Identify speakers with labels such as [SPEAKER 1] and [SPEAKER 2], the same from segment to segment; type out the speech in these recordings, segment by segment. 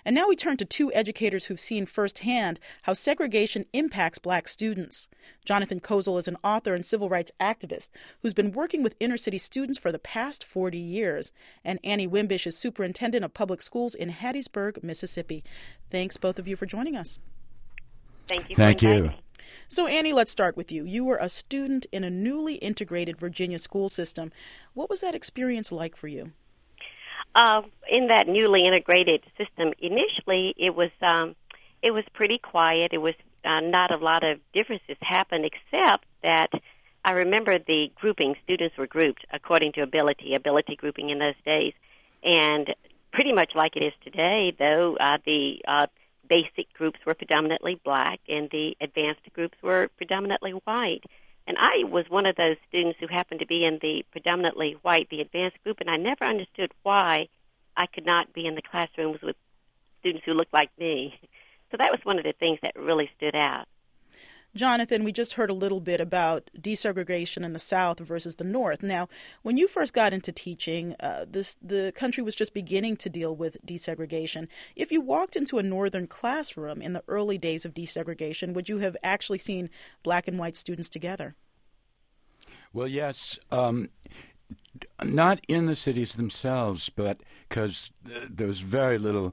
[SPEAKER 1] And now we turn to two educators who've seen firsthand how segregation impacts Black students. Jonathan Kozol is an author and civil rights activist who's been working with inner-city students for the past 40 years. And Annie Wimbish is superintendent of public schools in Hattiesburg, Mississippi. Thanks, both of you, for joining us.
[SPEAKER 2] Thank you.
[SPEAKER 3] Thank you.
[SPEAKER 1] So, Annie, let's start with you. You were a student in a newly integrated Virginia school system. What was that experience like for you?
[SPEAKER 2] In that newly integrated system, initially it was pretty quiet. It was not a lot of differences happened, except that I remember the grouping. Students were grouped according to ability grouping in those days, and pretty much like it is today. Though the basic groups were predominantly Black, and the advanced groups were predominantly white. And I was one of those students who happened to be in the predominantly white, the advanced group, and I never understood why I could not be in the classrooms with students who looked like me. So that was one of the things that really stood out.
[SPEAKER 1] Jonathan, we just heard a little bit about desegregation in the South versus the North. Now, when you first got into teaching, the country was just beginning to deal with desegregation. If you walked into a Northern classroom in the early days of desegregation, would you have actually seen Black and white students together?
[SPEAKER 3] Well, yes. Not in the cities themselves, but because there was very little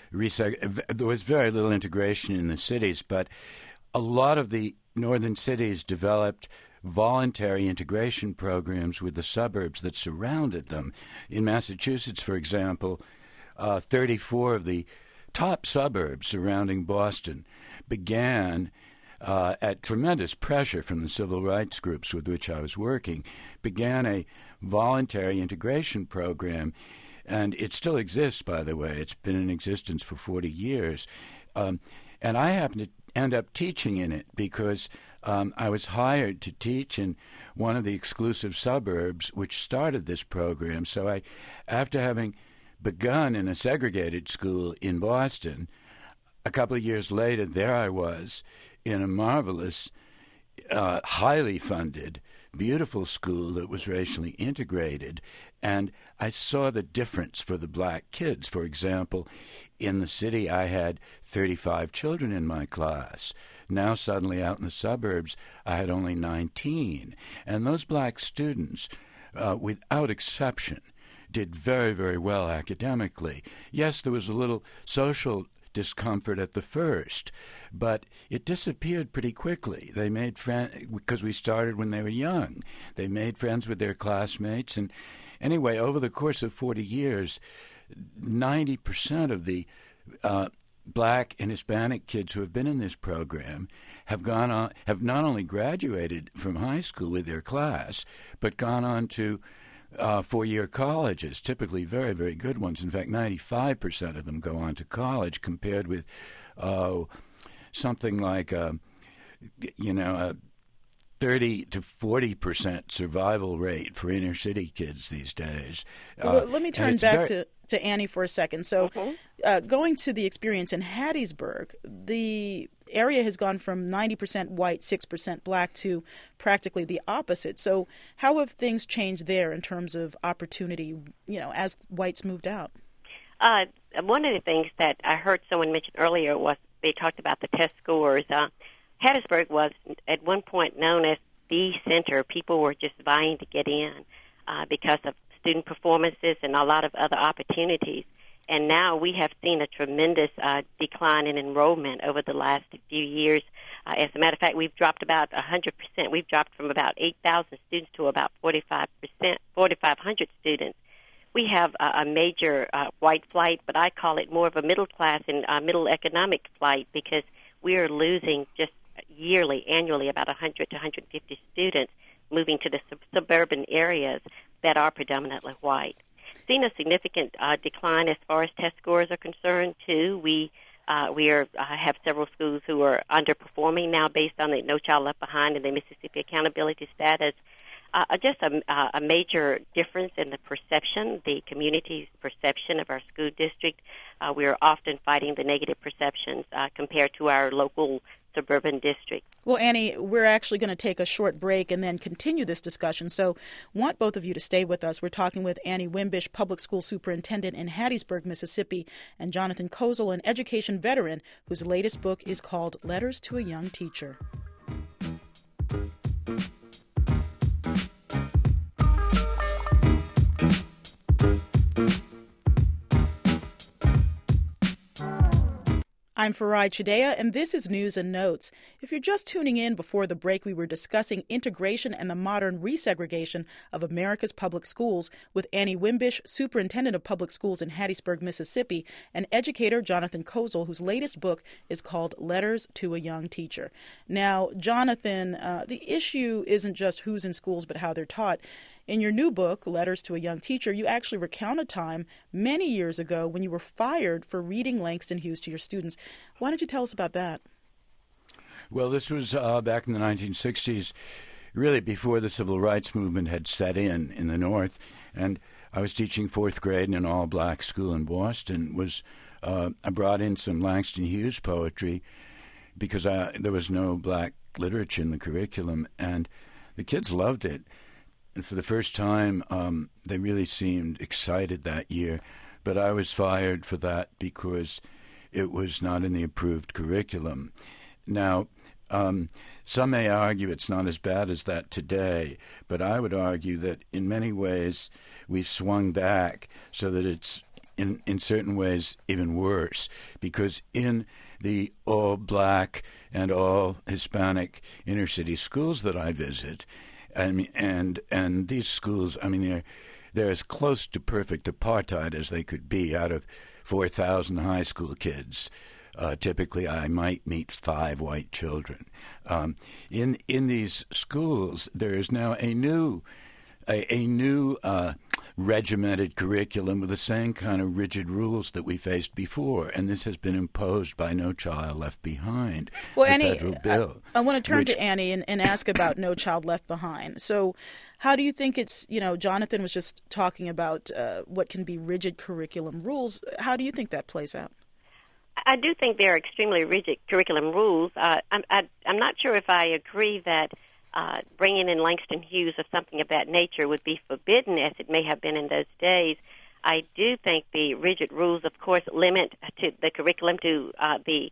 [SPEAKER 3] integration in the cities, but a lot of the northern cities developed voluntary integration programs with the suburbs that surrounded them. In Massachusetts, for example, 34 of the top suburbs surrounding Boston began, at tremendous pressure from the civil rights groups with which I was working, began a voluntary integration program. And it still exists, by the way. It's been in existence for 40 years. And I happened to end up teaching in it because I was hired to teach in one of the exclusive suburbs which started this program. So after having begun in a segregated school in Boston, a couple of years later, there I was in a marvelous, highly funded, beautiful school that was racially integrated, and I saw the difference for the Black kids. For example, in the city I had 35 children in my class. Now suddenly out in the suburbs I had only 19. And those Black students, without exception, did very, very well academically. Yes, there was a little social discomfort at the first, but it disappeared pretty quickly. They made friends because we started when they were young. They made friends with their classmates, and anyway, over the course of 40 years, 90% of the Black and Hispanic kids who have been in this program have not only graduated from high school with their class, but gone on to four-year colleges, typically very, very good ones. In fact, 95% of them go on to college, compared with something like a 30 to 40% survival rate for inner city kids these days.
[SPEAKER 1] Let me turn back to Annie for a second. So going to the experience in Hattiesburg, the area has gone from 90% white, 6% Black to practically the opposite. So how have things changed there in terms of opportunity, as whites moved out?
[SPEAKER 2] One of the things that I heard someone mention earlier was they talked about the test scores. Hattiesburg was at one point known as the center. People were just vying to get in because of student performances and a lot of other opportunities. And now we have seen a tremendous decline in enrollment over the last few years. As a matter of fact, we've dropped about 100%. We've dropped from about 8,000 students to about 4,500 students. We have a major white flight, but I call it more of a middle class and middle economic flight, because we are losing just annually, about 100 to 150 students moving to the suburban areas that are predominantly white. Seen a significant decline as far as test scores are concerned, too. We have several schools who are underperforming now based on the No Child Left Behind and the Mississippi Accountability Status. just a major difference in the perception, the community's perception of our school district. We are often fighting the negative perceptions compared to our local suburban district.
[SPEAKER 1] Well, Annie, we're actually going to take a short break and then continue this discussion. So want both of you to stay with us. We're talking with Annie Wimbish, Public School Superintendent in Hattiesburg, Mississippi, and Jonathan Kozol, an education veteran whose latest book is called Letters to a Young Teacher. I'm Farai Chideya, and this is News and Notes. If you're just tuning in before the break, we were discussing integration and the modern resegregation of America's public schools with Annie Wimbish, Superintendent of Public Schools in Hattiesburg, Mississippi, and educator Jonathan Kozol, whose latest book is called Letters to a Young Teacher. Now, Jonathan, the issue isn't just who's in schools, but how they're taught. In your new book, Letters to a Young Teacher, you actually recount a time many years ago when you were fired for reading Langston Hughes to your students. Why don't you tell us about that?
[SPEAKER 3] Well, this was back in the 1960s, really before the civil rights movement had set in the North. And I was teaching fourth grade in an all-black school in Boston. I brought in some Langston Hughes poetry because there was no black literature in the curriculum, and the kids loved it. And for the first time, they really seemed excited that year. But I was fired for that because it was not in the approved curriculum. Now, some may argue it's not as bad as that today, but I would argue that in many ways we've swung back so that it's in certain ways even worse, because in the all-black and all-Hispanic inner-city schools that I visit, and these schools, they're as close to perfect apartheid as they could be. Out of 4,000 high school kids, typically I might meet 5 white children. In these schools, there is now a new regimented curriculum with the same kind of rigid rules that we faced before, and this has been imposed by No Child Left Behind,
[SPEAKER 1] well,
[SPEAKER 3] the
[SPEAKER 1] Annie,
[SPEAKER 3] federal bill.
[SPEAKER 1] I want to turn to Annie and ask about No Child Left Behind. So how do you think it's, Jonathan was just talking about what can be rigid curriculum rules. How do you think that plays out?
[SPEAKER 2] I do think there are extremely rigid curriculum rules. I'm not sure if I agree that bringing in Langston Hughes of something of that nature would be forbidden, as it may have been in those days. I do think the rigid rules, of course, limit to the curriculum to the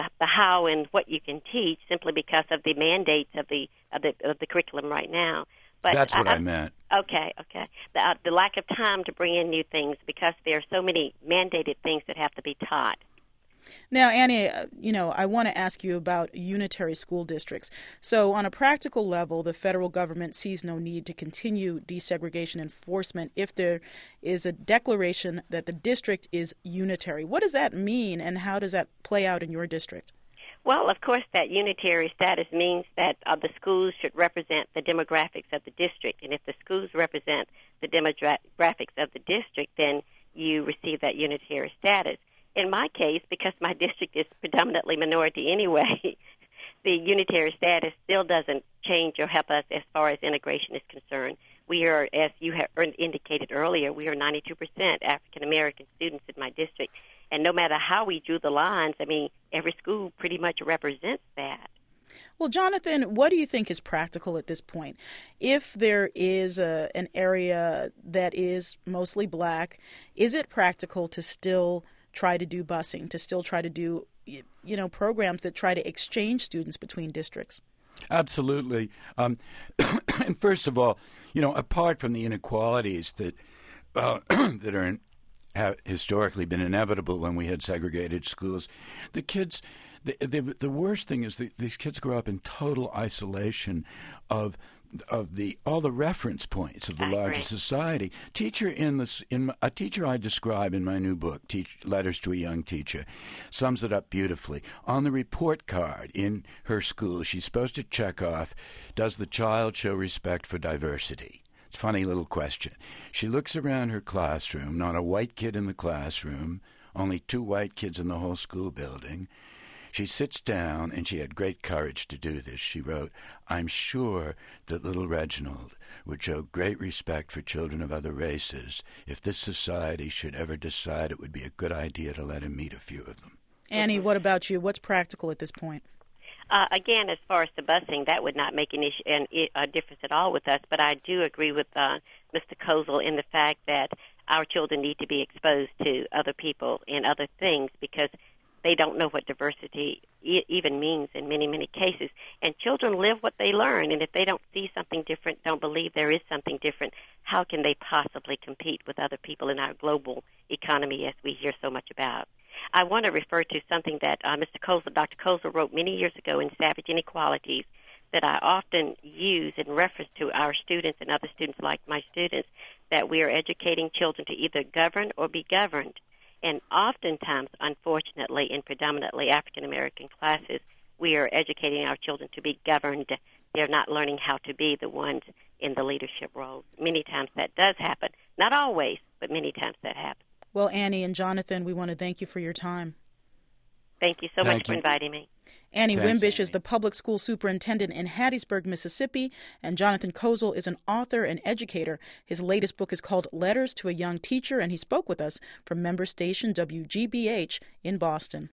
[SPEAKER 2] how and what you can teach, simply because of the mandates of the curriculum right now. But
[SPEAKER 3] that's what I meant.
[SPEAKER 2] Okay. The lack of time to bring in new things because there are so many mandated things that have to be taught.
[SPEAKER 1] Now, Annie, I want to ask you about unitary school districts. So on a practical level, the federal government sees no need to continue desegregation enforcement if there is a declaration that the district is unitary. What does that mean, and how does that play out in your district?
[SPEAKER 2] Well, of course, that unitary status means that the schools should represent the demographics of the district. And if the schools represent the demographics of the district, then you receive that unitary status. In my case, because my district is predominantly minority anyway, the unitary status still doesn't change or help us as far as integration is concerned. We are, as you have indicated earlier, we are 92% African-American students in my district. And no matter how we drew the lines, every school pretty much represents that.
[SPEAKER 1] Well, Jonathan, what do you think is practical at this point? If there is an area that is mostly black, is it practical to still try to do busing, to still try to do, programs that try to exchange students between districts?
[SPEAKER 3] Absolutely. And first of all, apart from the inequalities that have historically been inevitable when we had segregated schools, the kids, the worst thing is that these kids grow up in total isolation of all the reference points of the larger society. A teacher I describe in my new book, Letters to a Young Teacher, sums it up beautifully. On the report card in her school, she's supposed to check off, does the child show respect for diversity? It's a funny little question. She looks around her classroom, not a white kid in the classroom, only 2 white kids in the whole school building. She sits down, and she had great courage to do this. She wrote, "I'm sure that little Reginald would show great respect for children of other races if this society should ever decide it would be a good idea to let him meet a few of them."
[SPEAKER 1] Annie, what about you? What's practical at this point?
[SPEAKER 2] Again, as far as the busing, that would not make a difference at all with us, but I do agree with Mr. Kozel in the fact that our children need to be exposed to other people and other things because they don't know what diversity even means in many, many cases. And children live what they learn, and if they don't see something different, don't believe there is something different, how can they possibly compete with other people in our global economy as we hear so much about? I want to refer to something that Dr. Kozel wrote many years ago in Savage Inequalities that I often use in reference to our students and other students like my students, that we are educating children to either govern or be governed. And oftentimes, unfortunately, in predominantly African-American classes, we are educating our children to be governed. They're not learning how to be the ones in the leadership roles. Many times that does happen. Not always, but many times that happens.
[SPEAKER 1] Well, Annie and Jonathan, we want to thank you for your time.
[SPEAKER 2] Thank you so much for inviting me.
[SPEAKER 1] Annie Wimbish is the public school superintendent in Hattiesburg, Mississippi, and Jonathan Kozel is an author and educator. His latest book is called Letters to a Young Teacher, and he spoke with us from member station WGBH in Boston.